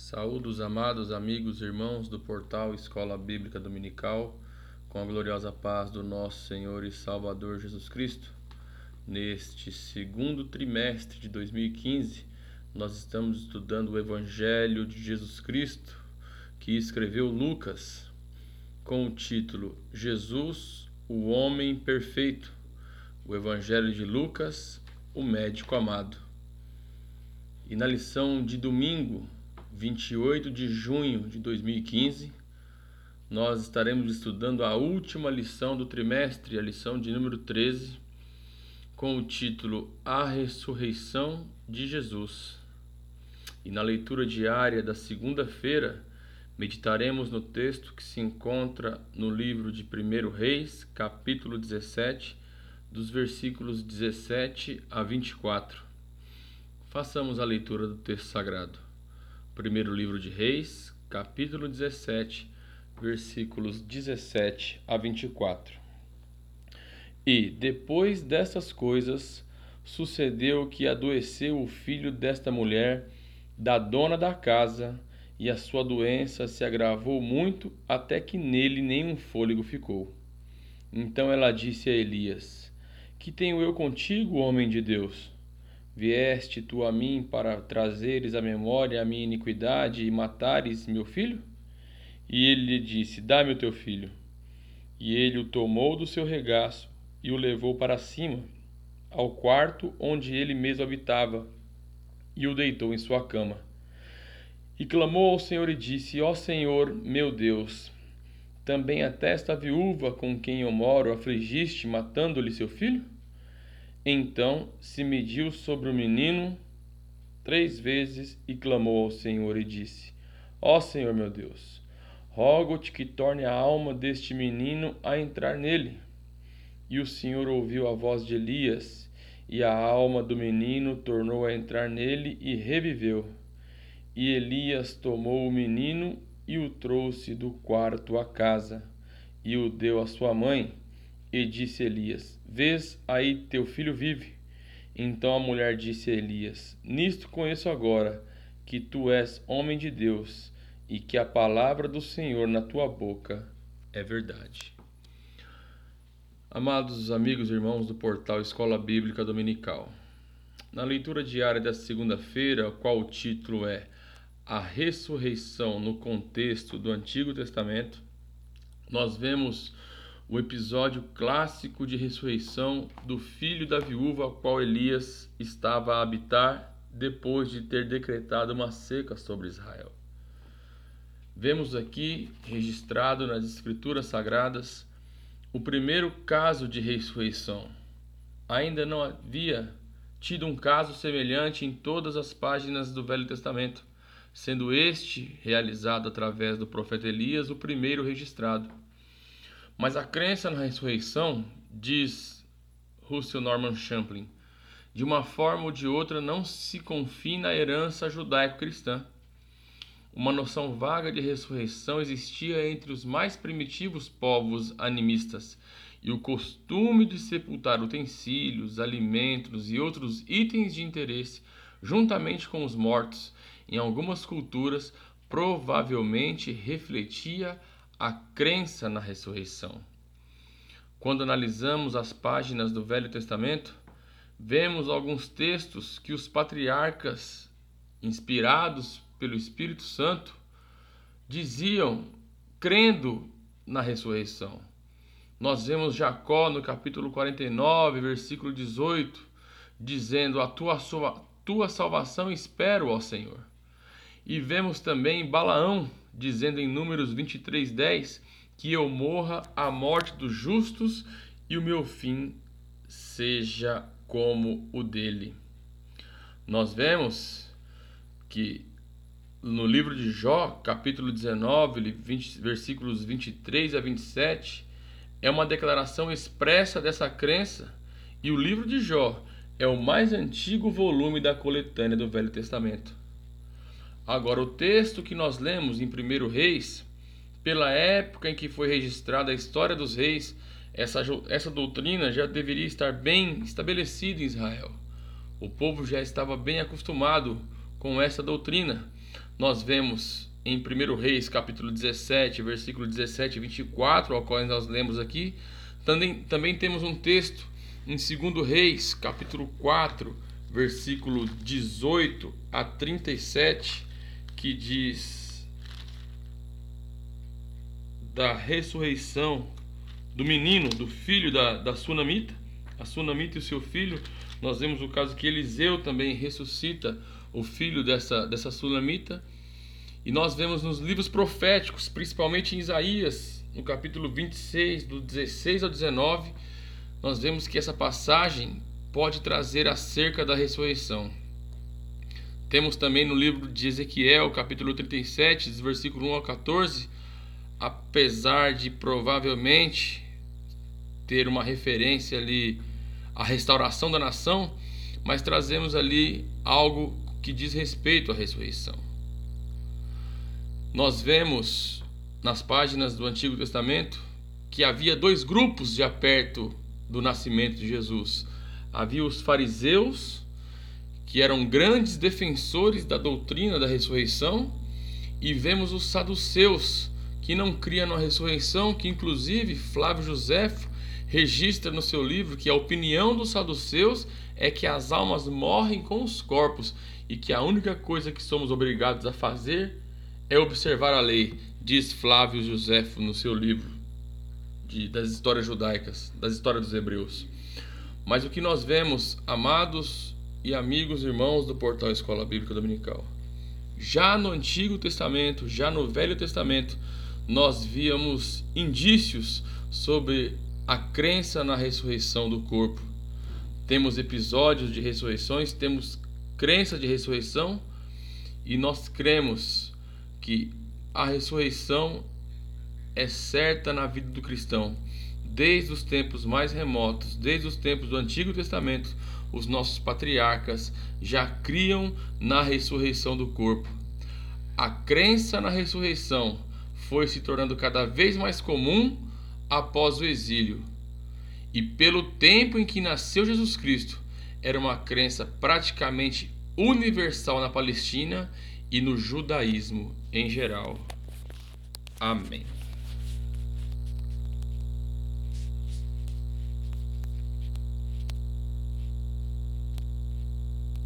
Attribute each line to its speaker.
Speaker 1: Saúdo os amados amigos e irmãos do portal Escola Bíblica Dominical, com a gloriosa paz do nosso Senhor e Salvador Jesus Cristo. Neste segundo trimestre de 2015, nós estamos estudando o Evangelho de Jesus Cristo, que escreveu Lucas, com o título Jesus, o Homem Perfeito. O Evangelho de Lucas, o Médico Amado. E na lição de domingo, 28 de junho de 2015, nós estaremos estudando a última lição do trimestre, a lição de número 13, com o título A Ressurreição de Jesus. E na leitura diária da segunda-feira, meditaremos no texto que se encontra no livro de 1 Reis, capítulo 17, dos versículos 17 a 24. Façamos a leitura do texto sagrado. Primeiro livro de Reis, capítulo 17, versículos 17 a 24. E, depois destas coisas, sucedeu que adoeceu o filho desta mulher, da dona da casa, e a sua doença se agravou muito, até que nele nenhum fôlego ficou. Então ela disse a Elias: Que tenho eu contigo, homem de Deus? Vieste tu a mim para trazeres à memória a minha iniquidade e matares meu filho? E ele lhe disse: Dá-me o teu filho. E ele o tomou do seu regaço e o levou para cima, ao quarto onde ele mesmo habitava, e o deitou em sua cama. E clamou ao Senhor e disse: Ó Senhor, meu Deus, também até esta viúva com quem eu moro afligiste, matando-lhe seu filho? Então se mediu sobre o menino 3 vezes e clamou ao Senhor e disse: Ó Senhor meu Deus, rogo-te que torne a alma deste menino a entrar nele. E o Senhor ouviu a voz de Elias, e a alma do menino tornou a entrar nele e reviveu. E Elias tomou o menino e o trouxe do quarto à casa, e o deu à sua mãe. E disse Elias: Vês, aí teu filho vive. Então a mulher disse a Elias: Nisto conheço agora que tu és homem de Deus, e que a palavra do Senhor na tua boca é verdade. Amados amigos e irmãos do portal Escola Bíblica Dominical, na leitura diária da segunda-feira, qual o título é A Ressurreição no contexto do Antigo Testamento, nós vemos o episódio clássico de ressurreição do filho da viúva ao qual Elias estava a habitar depois de ter decretado uma seca sobre Israel. Vemos aqui registrado nas Escrituras Sagradas o primeiro caso de ressurreição. Ainda não havia tido um caso semelhante em todas as páginas do Velho Testamento, sendo este realizado através do profeta Elias o primeiro registrado. Mas a crença na ressurreição, diz Russell Norman Champlin, de uma forma ou de outra não se confina à herança judaico-cristã. Uma noção vaga de ressurreição existia entre os mais primitivos povos animistas, e o costume de sepultar utensílios, alimentos e outros itens de interesse juntamente com os mortos, em algumas culturas, provavelmente refletia a crença na ressurreição. Quando analisamos as páginas do Velho Testamento, vemos alguns textos que os patriarcas, inspirados pelo Espírito Santo, diziam crendo na ressurreição. Nós vemos Jacó no capítulo 49, versículo 18, dizendo: A tua salvação espero, ó Senhor. E vemos também Balaão dizendo em Números 23:10 que eu morra a morte dos justos e o meu fim seja como o dele. Nós vemos que no livro de Jó, capítulo 19, versículos 23 a 27, é uma declaração expressa dessa crença, e o livro de Jó é o mais antigo volume da coletânea do Velho Testamento. Agora, o texto que nós lemos em 1 Reis, pela época em que foi registrada a história dos reis, essa doutrina já deveria estar bem estabelecida em Israel. O povo já estava bem acostumado com essa doutrina, nós vemos em 1 Reis, capítulo 17, versículo 17 e 24, ao qual nós lemos aqui. Também temos um texto em 2 Reis, capítulo 4, versículo 18 a 37, que diz da ressurreição do menino, do filho da Sunamita, a Sunamita e o seu filho. Nós vemos o caso que Eliseu também ressuscita o filho dessa Sunamita. E nós vemos nos livros proféticos, principalmente em Isaías, no capítulo 26, do 16 ao 19, nós vemos que essa passagem pode trazer acerca da ressurreição. Temos também no livro de Ezequiel, capítulo 37, versículo 1 ao 14, apesar de provavelmente ter uma referência ali à restauração da nação, mas trazemos ali algo que diz respeito à ressurreição. Nós vemos nas páginas do Antigo Testamento que havia dois grupos já perto do nascimento de Jesus. Havia os fariseus, que eram grandes defensores da doutrina da ressurreição, e vemos os saduceus, que não criam na ressurreição, que inclusive Flávio Joséfo registra no seu livro que a opinião dos saduceus é que as almas morrem com os corpos e que a única coisa que somos obrigados a fazer é observar a lei, diz Flávio Joséfo no seu livro das histórias judaicas, das histórias dos hebreus. Mas o que nós vemos, amados e amigos irmãos do portal Escola Bíblica Dominical, já no Antigo Testamento, já no Velho Testamento, nós víamos indícios sobre a crença na ressurreição do corpo. Temos episódios de ressurreições, temos crença de ressurreição, e nós cremos que a ressurreição é certa na vida do cristão. Desde os tempos mais remotos, desde os tempos do Antigo Testamento, os nossos patriarcas já criam na ressurreição do corpo. A crença na ressurreição foi se tornando cada vez mais comum após o exílio. E pelo tempo em que nasceu Jesus Cristo, era uma crença praticamente universal na Palestina e no judaísmo em geral. Amém.